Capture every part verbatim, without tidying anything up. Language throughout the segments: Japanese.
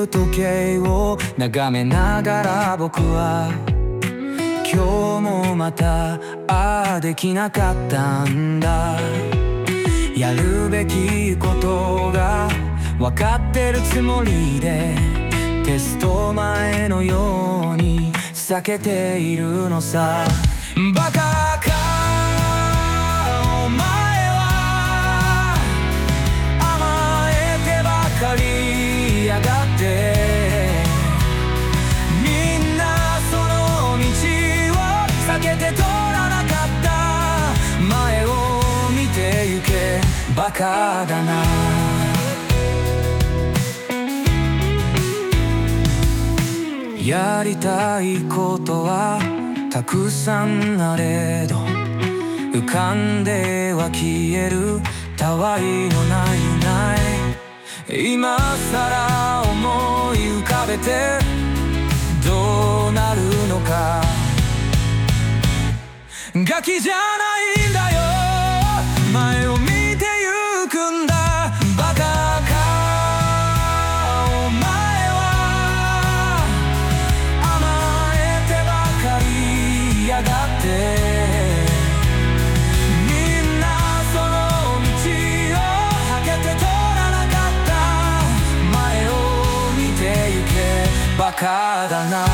る時計を眺めながら僕は今日もまたああできなかったんだ。やるべきことが分かってるつもりでテスト前のように避けているのさ。バカかお前は甘えてばかりやがって。みんなその道を避けて通らなかった。前を見てゆけバカだな。やりたいことはたくさんあれど浮かんでは消えるたわいのないない今さら思い浮かべてどうなるのか。ガキじゃないんだよ前を見てゆくんだ。バカかお前は甘えてばかりやがって。みんなその道を避けて通らなかった。前を見てゆけバカだな。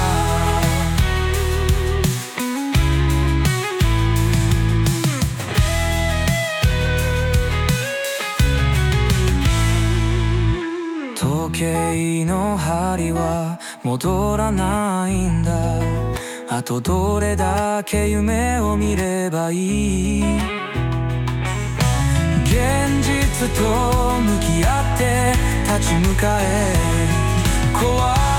時計の針は戻らないんだ。あとどれだけ夢を見ればいい。現実と向き合って立ち向かえ怖い